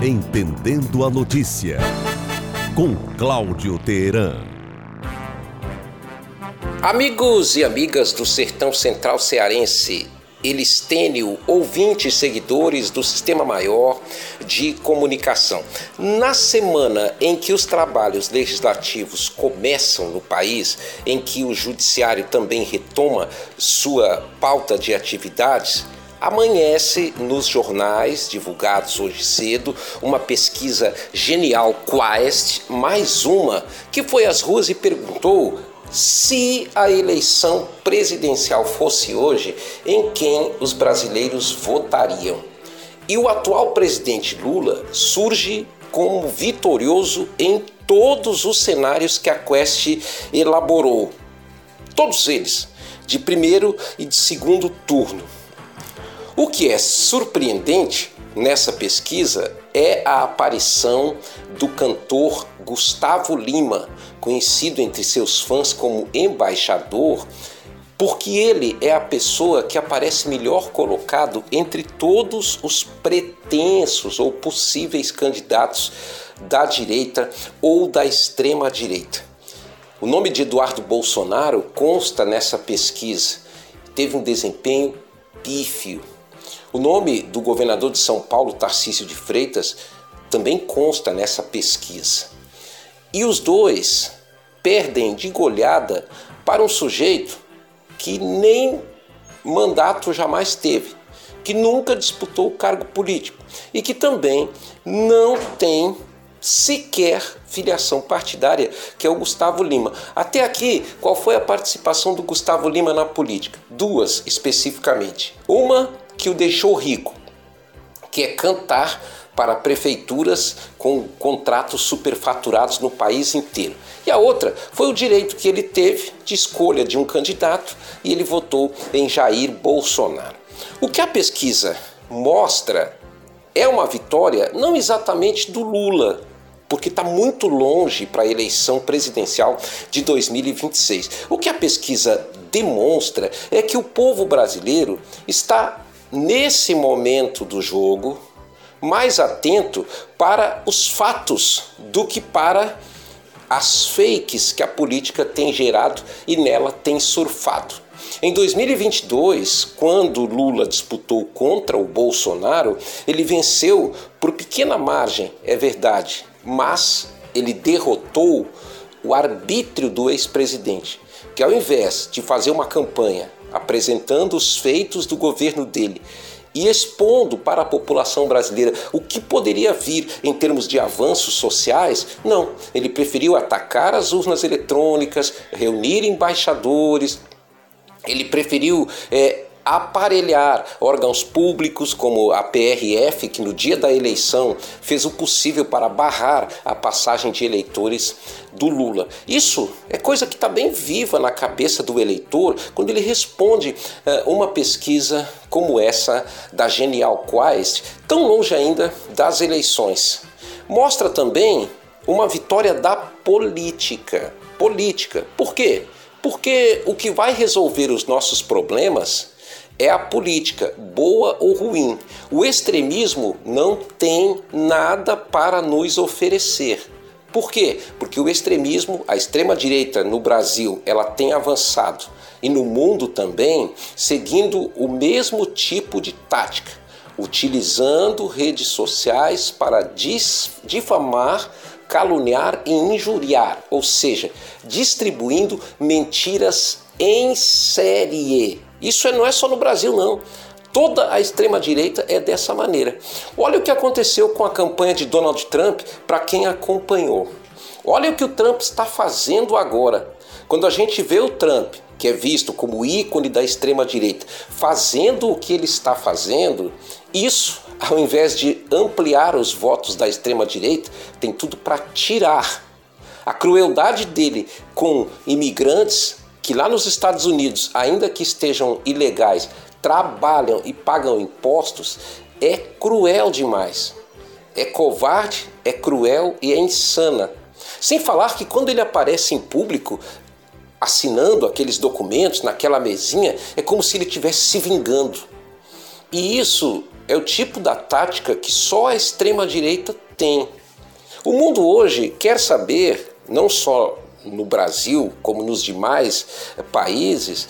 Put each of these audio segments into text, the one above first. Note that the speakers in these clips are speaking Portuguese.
Entendendo a Notícia, com Cláudio Teheran. Amigos e amigas do Sertão Central Cearense, Elistênio, ouvintes e seguidores do Sistema Maior de Comunicação. Na semana em que os trabalhos legislativos começam no país, em que o judiciário também retoma sua pauta de atividades, amanhece nos jornais, divulgados hoje cedo, uma pesquisa genial Quaest, mais uma, que foi às ruas e perguntou: se a eleição presidencial fosse hoje, em quem os brasileiros votariam? E o atual presidente Lula surge como vitorioso em todos os cenários que a Quaest elaborou. Todos eles, de primeiro e de segundo turno. O que é surpreendente nessa pesquisa é a aparição do cantor Gustavo Lima, conhecido entre seus fãs como embaixador, porque ele é a pessoa que aparece melhor colocado entre todos os pretensos ou possíveis candidatos da direita ou da extrema direita. O nome de Eduardo Bolsonaro consta nessa pesquisa, teve um desempenho pífio. O nome do governador de São Paulo, Tarcísio de Freitas, também consta nessa pesquisa. E os dois perdem de goleada para um sujeito que nem mandato jamais teve, que nunca disputou cargo político e que também não tem sequer filiação partidária, que é o Gustavo Lima. Até aqui, qual foi a participação do Gustavo Lima na política? Duas, especificamente. Uma que o deixou rico, que é cantar para prefeituras com contratos superfaturados no país inteiro. E a outra foi o direito que ele teve de escolha de um candidato e ele votou em Jair Bolsonaro. O que a pesquisa mostra é uma vitória não exatamente do Lula, porque está muito longe para a eleição presidencial de 2026. O que a pesquisa demonstra é que o povo brasileiro está, nesse momento do jogo, mais atento para os fatos do que para as fakes que a política tem gerado e nela tem surfado. Em 2022, quando Lula disputou contra o Bolsonaro, ele venceu por pequena margem, é verdade, mas ele derrotou o arbítrio do ex-presidente, que ao invés de fazer uma campanha apresentando os feitos do governo dele e expondo para a população brasileira o que poderia vir em termos de avanços sociais, não. Ele preferiu atacar as urnas eletrônicas, reunir embaixadores, ele preferiu aparelhar órgãos públicos como a PRF, que no dia da eleição fez o possível para barrar a passagem de eleitores do Lula. Isso é coisa que está bem viva na cabeça do eleitor quando ele responde uma pesquisa como essa da Genial Quaest, tão longe ainda das eleições. Mostra também uma vitória da política. Por quê? Porque o que vai resolver os nossos problemas é a política, boa ou ruim. O extremismo não tem nada para nos oferecer. Por quê? Porque o extremismo, a extrema-direita no Brasil, ela tem avançado. E no mundo também, seguindo o mesmo tipo de tática, utilizando redes sociais para difamar, caluniar e injuriar, ou seja, distribuindo mentiras em série. Isso não é só no Brasil, não. Toda a extrema-direita é dessa maneira. Olha o que aconteceu com a campanha de Donald Trump para quem acompanhou. Olha o que o Trump está fazendo agora. Quando a gente vê o Trump, que é visto como ícone da extrema-direita, fazendo o que ele está fazendo, isso, ao invés de ampliar os votos da extrema-direita, tem tudo para tirar. A crueldade dele com imigrantes que lá nos Estados Unidos, ainda que estejam ilegais, trabalham e pagam impostos, é cruel demais. É covarde, é cruel e é insana. Sem falar que quando ele aparece em público, assinando aqueles documentos naquela mesinha, é como se ele estivesse se vingando. E isso é o tipo da tática que só a extrema-direita tem. O mundo hoje quer saber, não só no Brasil, como nos demais países,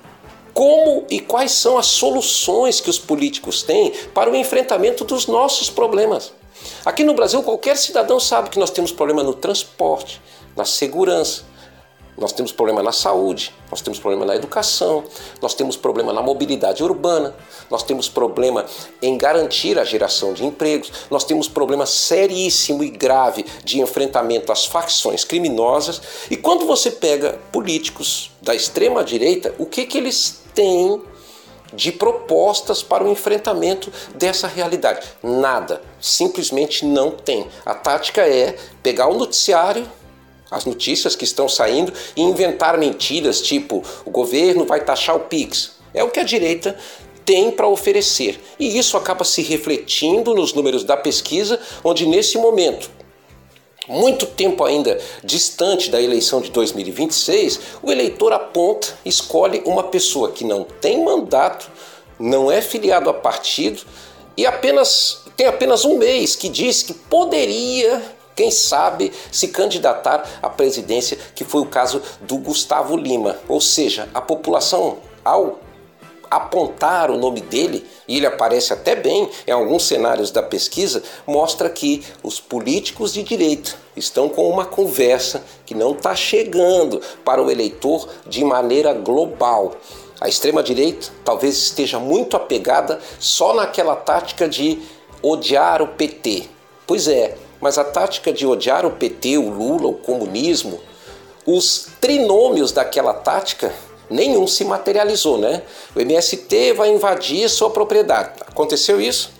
como e quais são as soluções que os políticos têm para o enfrentamento dos nossos problemas. Aqui no Brasil, qualquer cidadão sabe que nós temos problema no transporte, na segurança, nós temos problema na saúde, nós temos problema na educação, nós temos problema na mobilidade urbana, nós temos problema em garantir a geração de empregos, nós temos problema seríssimo e grave de enfrentamento às facções criminosas. E quando você pega políticos da extrema-direita, o que eles têm de propostas para o enfrentamento dessa realidade? Nada, simplesmente não tem. A tática é pegar o noticiário, as notícias que estão saindo, e inventar mentiras tipo o governo vai taxar o Pix. É o que a direita tem para oferecer. E isso acaba se refletindo nos números da pesquisa, onde nesse momento, muito tempo ainda distante da eleição de 2026, o eleitor aponta, escolhe uma pessoa que não tem mandato, não é filiado a partido e tem apenas um mês, que diz que poderia, quem sabe, se candidatar à presidência, que foi o caso do Gustavo Lima. Ou seja, a população, ao apontar o nome dele, e ele aparece até bem em alguns cenários da pesquisa, mostra que os políticos de direita estão com uma conversa que não está chegando para o eleitor de maneira global. A extrema-direita talvez esteja muito apegada só naquela tática de odiar o PT. Pois é, mas a tática de odiar o PT, o Lula, o comunismo, os trinômios daquela tática, nenhum se materializou, né? O MST vai invadir sua propriedade. Aconteceu isso?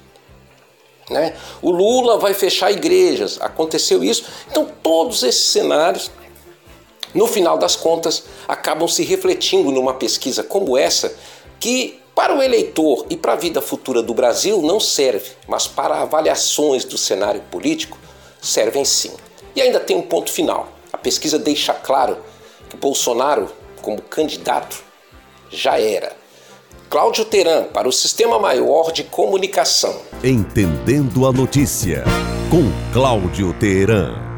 Né? O Lula vai fechar igrejas. Aconteceu isso? Então todos esses cenários, no final das contas, acabam se refletindo numa pesquisa como essa, que para o eleitor e para a vida futura do Brasil não serve, mas para avaliações do cenário político servem sim. E ainda tem um ponto final. A pesquisa deixa claro que Bolsonaro, como candidato, já era. Cláudio Teran, para o Sistema Maior de Comunicação. Entendendo a notícia, com Cláudio Teran.